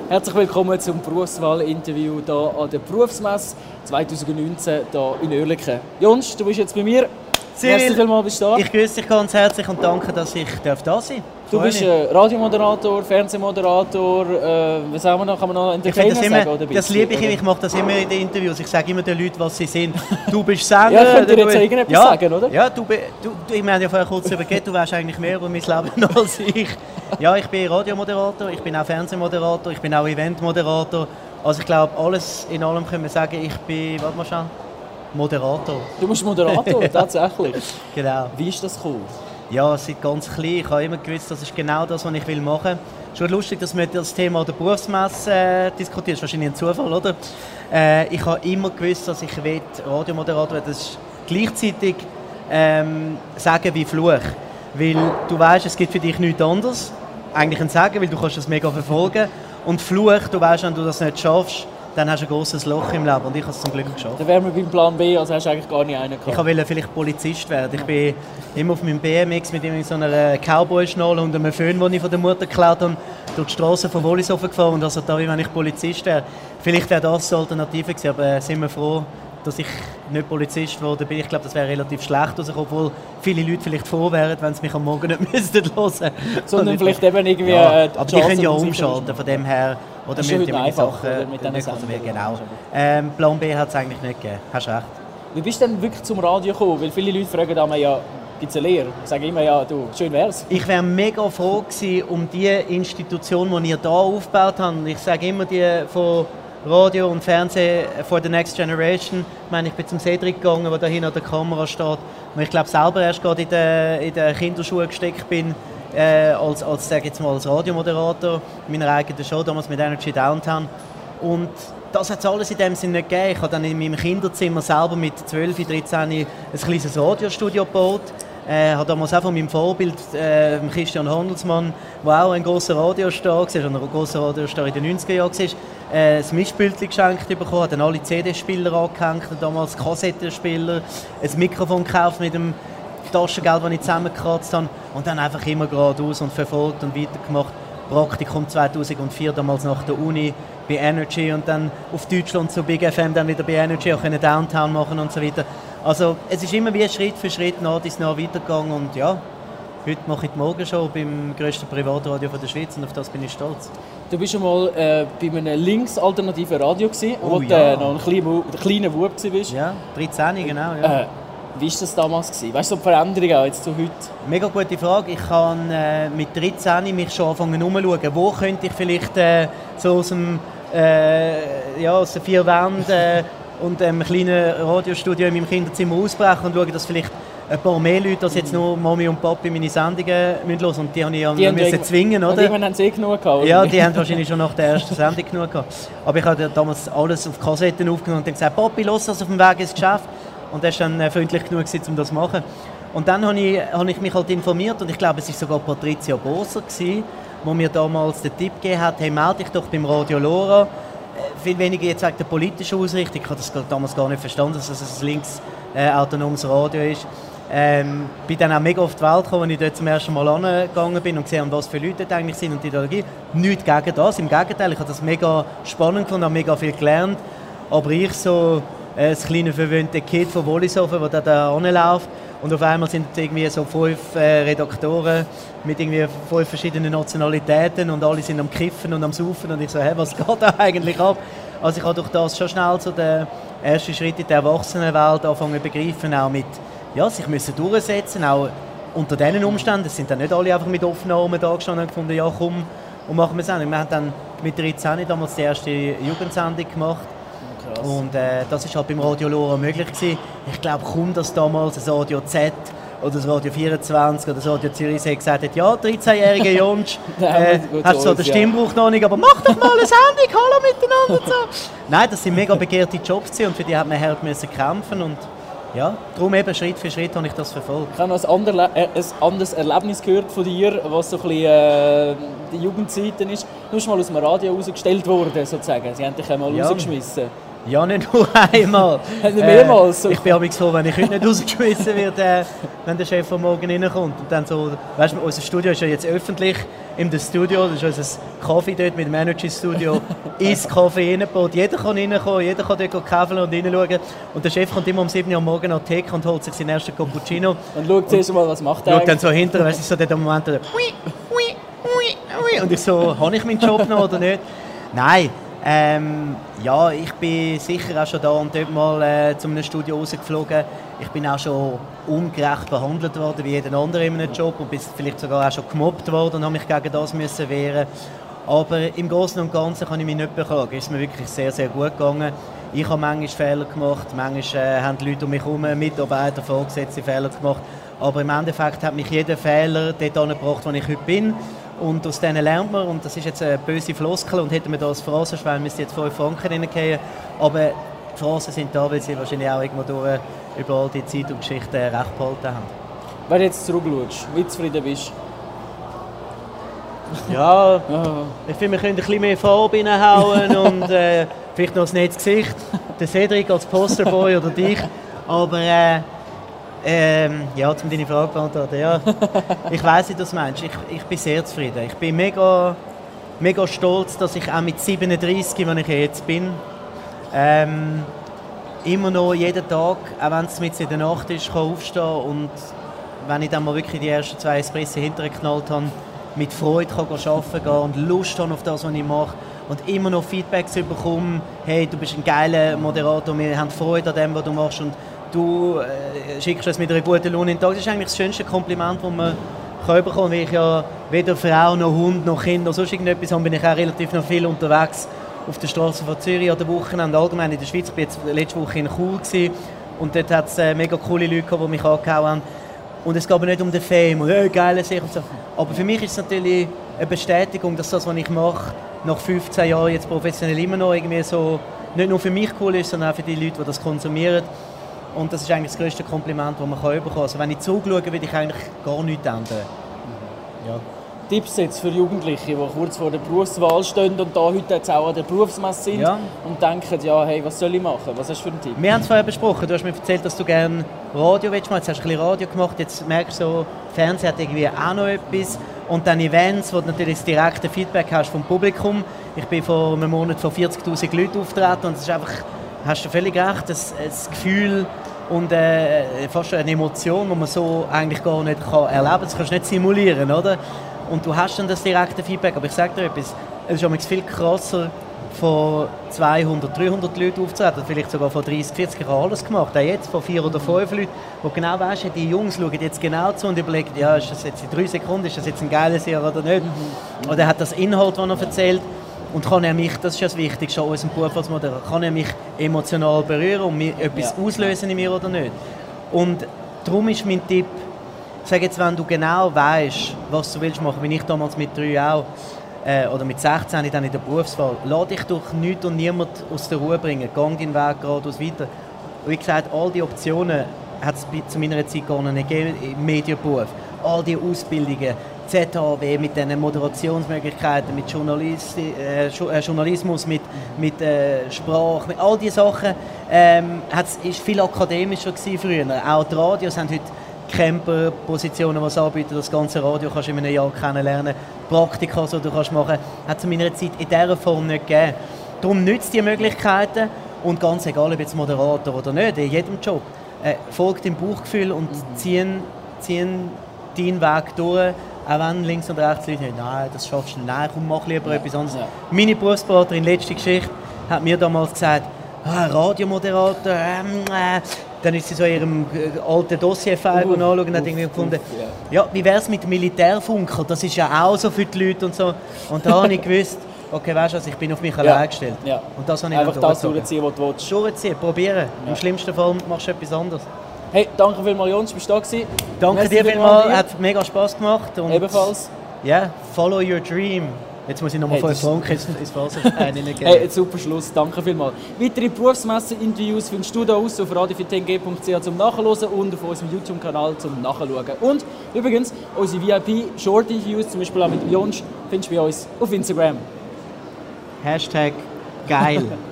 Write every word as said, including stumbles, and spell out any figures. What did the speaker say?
Herzlich willkommen zum Berufswahl-Interview hier an der Berufsmesse zwanzig neunzehn hier in Oerlikon. Jons, du bist jetzt bei mir. Cyril, vielmals, bist du da. Ich grüße dich ganz herzlich und danke, dass ich da sein darf. Du bist äh, Radiomoderator, Fernsehmoderator, äh, was haben wir noch? Kann man noch Entertainer das sagen? Immer, oder das liebe ich, ich mache das immer in den Interviews. Ich sage immer den Leuten, was sie sind. Du bist Sänger. Ja, ich könnte dir jetzt du, irgendetwas ja, sagen, oder? Ja, du, du, du, ich meine ja vorher kurz übergeben, du weißt eigentlich mehr über mein Leben als ich. Ja, ich bin Radiomoderator, ich bin auch Fernsehmoderator, ich bin auch Eventmoderator. Also ich glaube, alles in allem können wir sagen, ich bin, warte mal schon, Moderator. Du bist Moderator, tatsächlich? Genau. Wie ist das cool? Ja, seit ganz klein. Ich habe immer gewusst, das ist genau das, was ich machen will. Es ist schon lustig, dass wir das Thema der Berufsmesse äh, diskutieren. Das ist wahrscheinlich ein Zufall, oder? Äh, ich habe immer gewusst, dass ich Radiomoderator will. Das ist gleichzeitig ähm, Sagen wie Fluch. Weil du weißt, es gibt für dich nichts anderes. Eigentlich ein Sagen, weil du kannst das mega verfolgen. Und Fluch, du weißt, wenn du das nicht schaffst, dann hast du ein grosses Loch im Leben und ich habe es zum Glück geschafft. Dann wären wir beim Plan B, also hast du eigentlich gar nicht einen gehabt. Ich wollte vielleicht Polizist werden. Ich bin immer auf meinem B M X mit so einer Cowboy-Schnalle und einem Föhn, den ich von der Mutter geklaut habe, durch die Straße von Wollishofen gefahren und also da, wie wenn ich Polizist wäre. Vielleicht wäre das die Alternative gewesen, aber äh, sind wir froh, dass ich nicht Polizist geworden bin. Ich glaube, das wäre relativ schlecht, also, obwohl viele Leute vielleicht froh wären, wenn sie mich am Morgen nicht müssten hören. Sondern vielleicht eben irgendwie... Ja, äh, aber die können ja umschalten, von dem her. Oder mit den einfach, Sachen, oder mit diesen also, Sendungen. Genau. Ähm, Plan B hat es eigentlich nicht gegeben. Hast recht. Wie bist du denn wirklich zum Radio gekommen? Weil viele Leute fragen dann ja, gibt es eine Lehre? Ich sage immer, ja, du, schön wär's. Ich wäre mega froh gewesen um die Institution, die ihr hier aufgebaut habt. Ich sage immer die von Radio und Fernsehen for the Next Generation. Ich meine, ich bin zum Cedric gegangen, der da hinten an der Kamera steht. Und ich glaube selber erst gerade in der, in der Kinderschuhe gesteckt bin, äh, als, als, sag jetzt mal, als Radiomoderator meiner eigenen Show, damals mit Energy Downtown. Und das hat es alles in dem Sinne nicht gegeben. Ich habe dann in meinem Kinderzimmer selber mit zwölf, dreizehn ein kleines Radiostudio gebaut. Ich äh, habe damals auch von meinem Vorbild, äh, Christian Handelsmann, der auch ein grosser Radiostar war, ein grosser Radiostar in den neunziger Jahren war, äh, ein Mischpultchen geschenkt bekommen, hat dann alle C D-Spieler angehängt, damals Kassettenspieler, ein Mikrofon gekauft mit dem Taschengeld, das ich zusammengekratzt habe und dann einfach immer geradeaus und verfolgt und weitergemacht. Praktikum zweitausendvier, damals nach der Uni bei Energy und dann auf Deutschland zu Big F M, dann wieder bei Energy, auch können Downtown machen und so weiter. Also es ist immer wie Schritt für Schritt nach dies nach weitergegangen und ja, heute mache ich die Morgenshow beim grössten Privatradio der Schweiz und auf das bin ich stolz. Du warst schon mal äh, bei einem linksalternativen Radio gewesen, oh, wo du ja. äh, noch ein kleiner, kleiner Bub warst. Ja, dreizehn, genau. Ja. Äh, wie war das damals gewesen? Weißt du, so die Veränderung auch jetzt zu heute? Mega gute Frage. Ich habe äh, mit dreizehn mich schon angefangen umzuschauen, wo könnte ich vielleicht äh, so aus dem äh, ja, aus den vier Wänden äh, und einem kleinen Radiostudio in meinem Kinderzimmer ausbrechen und schauen, dass vielleicht ein paar mehr Leute als jetzt nur Mami und Papi meine Sendungen hören müssen. Und die habe ich ja die müssen zwingen, oder? Und irgendwann haben sie eh genug gehabt, oder? Ja, die haben wahrscheinlich schon nach der ersten Sendung genug gehabt. Aber ich habe damals alles auf Kassetten aufgenommen und dann gesagt, Papi, los das auf dem Weg ins Geschäft. Und er war dann äh, freundlich genug, um das zu machen. Und dann habe ich, habe ich mich halt informiert und ich glaube, es war sogar Patricia Boser, die mir damals den Tipp gegeben hat, hey, melde dich doch beim Radio Lora. Äh, viel weniger jetzt wegen der politischen Ausrichtung. Ich habe das damals gar nicht verstanden, dass es ein links äh, autonomes Radio ist. Ähm, bin dann auch mega auf die Welt gekommen, als ich dort zum ersten Mal angegangen bin und gesehen habe, was für Leute dort eigentlich sind und die Ideologie. Nichts gegen das, im Gegenteil, ich habe das mega spannend gefunden, habe mega viel gelernt. Aber ich so äh, das kleine verwöhnte Kind von Wollishofen, der da anläuft und auf einmal sind irgendwie so fünf äh, Redaktoren mit irgendwie fünf verschiedenen Nationalitäten und alle sind am Kiffen und am Saufen und ich so, hey, was geht da eigentlich ab? Also ich habe durch das schon schnell so den ersten Schritt in die Erwachsenenwelt angefangen zu begreifen, auch mit ja, sich müssen durchsetzen, auch unter diesen Umständen. Es sind dann nicht alle einfach mit offenen Armen da gestanden und gefunden, ja komm, und machen wir es auch. Wir haben dann mit dreizehn damals die erste Jugendsendung gemacht. Krass. Und äh, das war halt beim Radio Lora möglich gewesen. Ich glaube kaum, dass damals das Radio Z oder das Radio vierundzwanzig oder das Radio Zürich gesagt hat, ja, dreizehnjähriger Jonsch, äh, hast zwar den Stimmbruch noch nicht, aber mach doch mal eine Sendung, hallo miteinander. So. Nein, das sind mega begehrte Jobs und für die hat man hart müssen kämpfen und ja, darum eben Schritt für Schritt habe ich das verfolgt. Ich habe noch ein, andere, äh, ein anderes Erlebnis gehört von dir, was so ein bisschen äh, die Jugendzeiten ist. Du bist mal aus dem Radio rausgestellt worden, sozusagen. Sie haben dich einmal ja. rausgeschmissen. Ja, nicht nur einmal. Mehrmals. Äh, ich bin aber froh, wenn ich heute nicht rausgeschmissen werde, äh, wenn der Chef am Morgen reinkommt. Und dann so, weißt du, unser Studio ist ja jetzt öffentlich in das Studio, das ist unser Kaffee dort mit dem Energy Studio, ins Kaffee reingebaut. Jeder kann reinkommen, jeder kann dort käfeln und reinschauen. Und der Chef kommt immer um sieben Uhr am Morgen an die Theke und holt sich seinen ersten Cappuccino. Und schaut zuerst mal, was macht er. Schaut dann so hinterher, weißt du, so der Moment, der und ich so, habe ich meinen Job noch oder nicht? Nein, ähm, ja, ich bin sicher auch schon da und dort mal äh, zu einem Studio rausgeflogen. Ich bin auch schon ungerecht behandelt worden, wie jeder andere in einem Job und bin vielleicht sogar auch schon gemobbt worden und habe mich gegen das müssen wehren. Aber im Großen und Ganzen kann ich mich nicht beklagen. Es ist mir wirklich sehr, sehr gut gegangen. Ich habe manchmal Fehler gemacht, manchmal äh, haben die Leute um mich herum, Mitarbeiter, Vorgesetzte Fehler gemacht. Aber im Endeffekt hat mich jeder Fehler dort angebracht, wo ich heute bin. Und aus denen lernt man, und das ist jetzt eine böse Floskel, und hätten wir da als Phrasenschwein, müsste jetzt fünf Franken reingehen. Aber die Phrasen sind da, weil sie wahrscheinlich auch irgendwo durch, über all die Zeit und Geschichten recht behalten haben. Wenn du jetzt zurückschaust, wie zufrieden bist Ja, ja. ich finde, wir können ein bisschen mehr Farbe reinhauen und äh, vielleicht noch ein nettes Gesicht. Der Cedric als Posterboy oder dich. Aber äh, ähm, ja, um deine Frage zu beantworten, ja. Ich weiss, wie du das meinst. Ich, ich bin sehr zufrieden. Ich bin mega, mega stolz, dass ich auch mit siebenunddreißig, wenn ich jetzt bin, ähm, immer noch jeden Tag, auch wenn es mit in der Nacht ist, kann aufstehen und wenn ich dann mal wirklich die ersten zwei Espresso hintergeknallt habe, mit Freude kann arbeiten gehen und Lust habe auf das, was ich mache und immer noch Feedbacks bekomme, hey, du bist ein geiler Moderator, wir haben Freude an dem, was du machst und du äh, schickst es mit einer guten Laune in den Tag. Das ist eigentlich das schönste Kompliment, das man kann bekommen kann, weil ich ja weder Frau, noch Hund, noch Kind, noch sonst irgendetwas habe, bin ich auch relativ noch viel unterwegs auf der Straße von Zürich an den Wochenende, allgemein in der Schweiz. Ich war jetzt letzte Woche in Chur gewesen, und dort hat es äh, mega coole Leute gehabt, die mich angehauen haben. Und es geht aber nicht um den Fame und hey, geile Sache und so. Aber für mich ist es natürlich eine Bestätigung, dass das, was ich mache, nach fünfzehn Jahren jetzt professionell immer noch irgendwie so nicht nur für mich cool ist, sondern auch für die Leute, die das konsumieren. Und das ist eigentlich das grösste Kompliment, das man bekommen kann. Also wenn ich zurückschaue, würde ich eigentlich gar nichts ändern. Ja. Tipps jetzt für Jugendliche, die kurz vor der Berufswahl stehen und da heute jetzt auch an der Berufsmesse sind ja. und denken, ja, hey, was soll ich machen? Was hast du für einen Tipp? Wir haben es vorher besprochen. Du hast mir erzählt, dass du gerne Radio willst. Jetzt hast du ein bisschen Radio gemacht. Jetzt merkst du so, Fernsehen hat irgendwie auch noch etwas. Und dann Events, wo du natürlich das direkte Feedback hast vom Publikum. Ich bin vor einem Monat vor vierzigtausend Leuten auftreten und es ist einfach, hast du völlig recht, das, das Gefühl und äh, fast eine Emotion, die man so eigentlich gar nicht kann erleben kann. Das kannst du nicht simulieren, oder? Und du hast dann das direkte Feedback. Aber ich sage dir etwas, es ist viel krasser, von zweihundert, dreihundert Leuten aufzutreten, vielleicht sogar von dreißig, vierzig. Ich habe alles gemacht. Auch jetzt von vier oder fünf Leuten, wo genau weißt, die Jungs schauen jetzt genau zu und überlegen, ja, ist das jetzt in drei Sekunden, ist das jetzt ein geiles Jahr oder nicht? Mhm. Oder hat das Inhalt, den er erzählt, und kann er mich, das ist ja das Wichtigste an unserem Beruf als Moderator, kann er mich emotional berühren und mir etwas ja. auslösen in mir oder nicht? Und darum ist mein Tipp, sag jetzt, wenn du genau weißt, was du willst machen, wie ich damals mit drei auch, äh, oder mit sechzehn dann in der Berufswahl, lass dich durch nichts und niemand aus der Ruhe bringen, gang deinen Weg geradeaus weiter. Und wie gesagt, all die Optionen hat es zu meiner Zeit gar nicht gegeben im Medienberuf. All die Ausbildungen, Z H W mit diesen Moderationsmöglichkeiten, mit Journalisti- äh, Journalismus, mit, mit äh, Sprache, mit all diese Sachen, ähm, ist viel akademischer gewesen früher. Auch die Radios haben heute Camper-Positionen, die es anbieten, das ganze Radio kannst du in einem Jahr kennenlernen. Praktika, die du kannst machen, hat es in meiner Zeit in dieser Form nicht gegeben. Darum nützt die Möglichkeiten und ganz egal, ob jetzt Moderator oder nicht, in jedem Job, äh, folgt dem Bauchgefühl und ziehen, ziehen deinen Weg durch, auch wenn links und rechts Leute nicht, nein, das schaffst du nicht, nein, komm, mach lieber ja. etwas anderes. Ja. Meine Berufsberaterin, letzte Geschichte, hat mir damals gesagt, ah, Radiomoderator, ähm, äh, dann ist sie so in ihrem alten Dossier-File uh, anschauen und hat irgendwie gefunden, uh, yeah. ja, wie wäre es mit Militärfunker, das ist ja auch so für die Leute und so. Und da habe ich gewusst, okay, weißt du was, ich bin auf mich ja. allein gestellt. Ja. Und das habe ich einfach das durchziehen, was du willst. Durchziehen, probieren. Ja. Im schlimmsten Fall machst du etwas anderes. Hey, danke vielmals, Jons, bist du da gewesen. Danke Merci dir vielmals, hat mega Spass gemacht. Und ebenfalls. Ja, yeah, follow your dream. Jetzt muss ich nochmal hey, fünf Franken ins Phrasenschwein hineingeben. Hey, super Schluss, danke vielmals. Weitere Berufsmesse-Interviews findest du da aus auf radio vier ten g punkt c h zum Nachhören und auf unserem YouTube-Kanal zum Nachschauen. Und übrigens, unsere V I P-Short-Interviews, zum Beispiel auch mit Jons, findest du bei uns auf Instagram. Hashtag geil.